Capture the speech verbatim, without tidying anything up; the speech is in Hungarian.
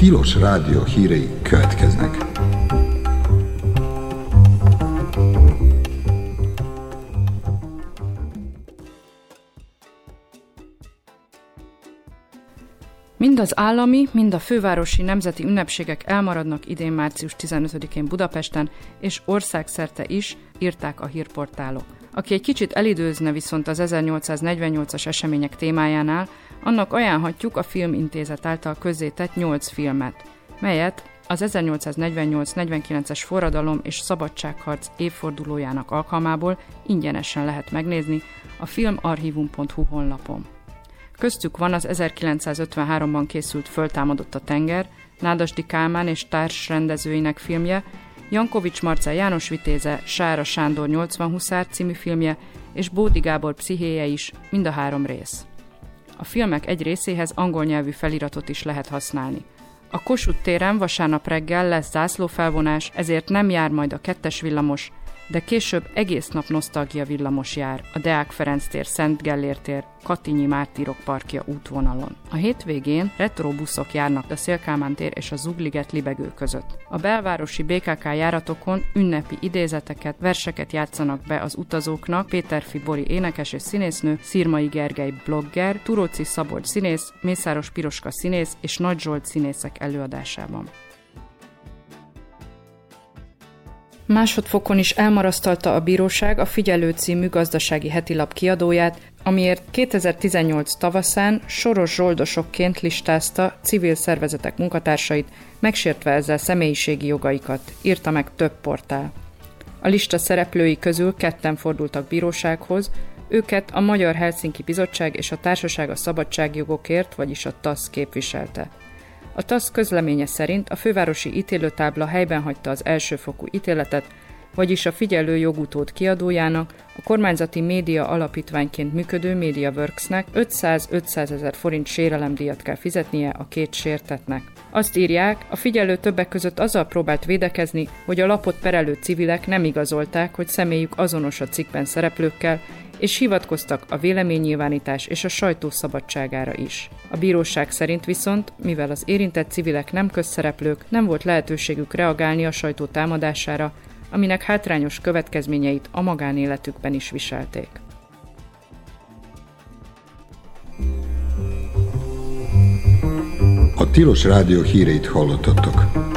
Tilos Rádió hírei következnek. Mind az állami, mind a fővárosi nemzeti ünnepségek elmaradnak idén március tizenötödikén Budapesten, és országszerte is, írták a hírportálok. Aki egy kicsit elidőzne viszont az ezernyolcszáznegyvennyolcas események témájánál, annak ajánlhatjuk a Filmintézet által közzétett nyolc filmet, melyet az ezernyolcszáznegyvennyolc-negyvenkilences forradalom és szabadságharc évfordulójának alkalmából ingyenesen lehet megnézni a filmarchivum pont hu honlapon. Köztük van az ezerkilencszázötvenháromban készült Föltámadott a tenger, Nádasdy Kálmán és társrendezőinek filmje, Jankovics Marcell János Vitéze, Sára Sándor nyolcvan huszár című filmje és Bódi Gábor pszichéje is, mind a három rész. A filmek egy részéhez angol nyelvű feliratot is lehet használni. A Kossuth téren vasárnap reggel lesz zászlófelvonás, ezért nem jár majd a kettes villamos, de később egész nap nosztalgia villamos jár a Deák Ferenc tér, Szent Gellért tér, Katinyi Mártírok parkja útvonalon. A hétvégén retrobuszok járnak a Széll-Kálmán tér és a Zugliget libegő között. A belvárosi bé ká ká járatokon ünnepi idézeteket, verseket játszanak be az utazóknak Péterfi Bori énekes és színésznő, Szirmai Gergely blogger, Turóczi Szabolcs színész, Mészáros Piroska színész és Nagy Zsolt színészek előadásában. Másodfokon is elmarasztalta a bíróság a Figyelő című gazdasági hetilap kiadóját, amiért kétezer-tizennyolc tavaszán soros zsoldosokként listázta civil szervezetek munkatársait, megsértve ezzel személyiségi jogaikat, írta meg több portál. A lista szereplői közül ketten fordultak bírósághoz, őket a Magyar Helsinki Bizottság és a Társaság a Szabadságjogokért, vagyis a TASZ képviselte. A TASZ közleménye szerint a fővárosi ítélőtábla helyben hagyta az elsőfokú ítéletet, vagyis a Figyelő jogutód kiadójának, a kormányzati média alapítványként működő MediaWorksnek ötszáz-ötszázezer forint sérelemdíjat kell fizetnie a két sértettnek. Azt írják, a Figyelő többek között azzal próbált védekezni, hogy a lapot perelő civilek nem igazolták, hogy személyük azonos a cikkben szereplőkkel, és hivatkoztak a véleménynyilvánítás és a sajtó szabadságára is. A bíróság szerint viszont, mivel az érintett civilek nem közszereplők, nem volt lehetőségük reagálni a sajtó támadására, aminek hátrányos következményeit a magánéletükben is viselték. A Tilos Rádió híreit hallottatok.